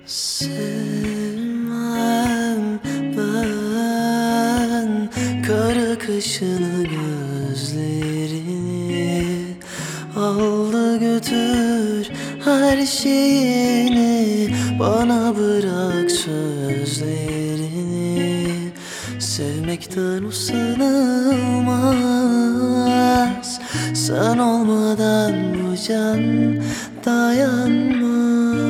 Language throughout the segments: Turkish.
Sevmem ben kara kaşını, gözlerini. Aldı götür her şeyini, bana bırak sözlerini. Sevmekten usanılmaz, sen olmadan bu can dayanmaz.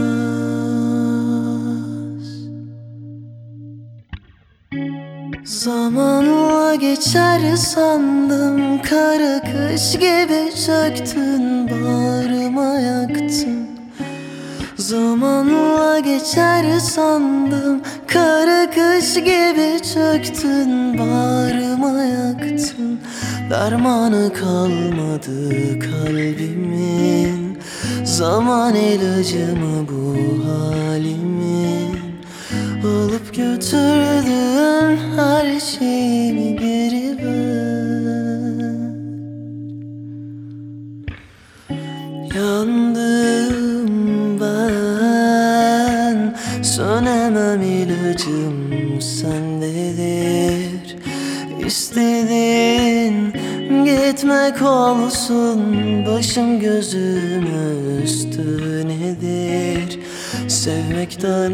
Zamanla geçer sandım, kara kış gibi çöktün, bağrıma yaktın. Zamanla geçer sandım, kara kış gibi çöktün, bağrıma yaktın. Dermanı kalmadı kalbimin, zaman ilacımı bu halimin. Alıp götürdün her şeyimi, geri ver. Yandım ben, sönemem, ilacım sendedir. İstedin gitmek olsun, başım gözüm üstünedir. Sevmekten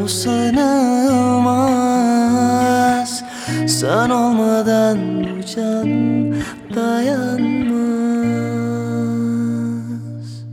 usanılmaz, sen olmadan bu can dayanmaz.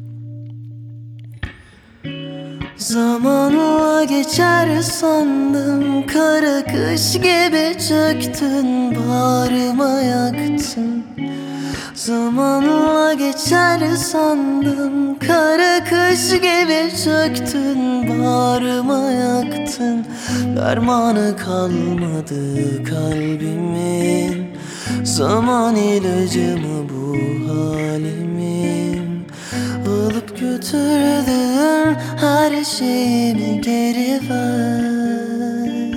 Zamanla geçer sandım, kara kış gibi çöktün, bağrıma yaktın. Zamanla geçer sandım, kara kış gibi çöktün, bağrıma yaktın. Dermanı kalmadı kalbimin, zaman ilacımı bu halimin. Alıp götürdün her şeyimi, geri ver.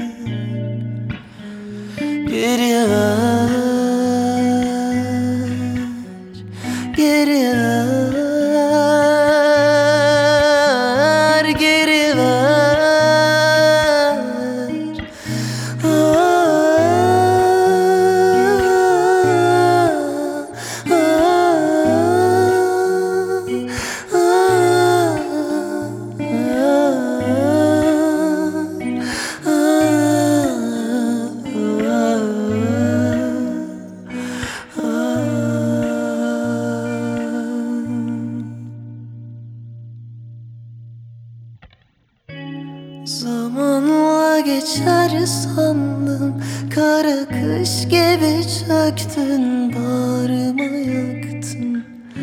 Geri ver. Geri ver, geri ver. Ah, ah, ah, Zamanla geçer sandım, kara kış gibi çöktün, bağrıma yaktın.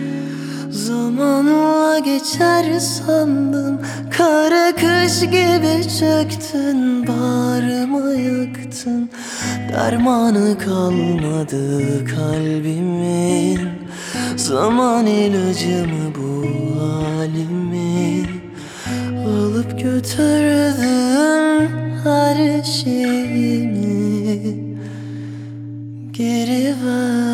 Zamanla geçer sandım, kara kış gibi çöktün, bağrıma yaktın. Dermanı kalmadı kalbimin, zaman ilacımı bu halimin. Alıp götürdün her şeyimi, geri ver.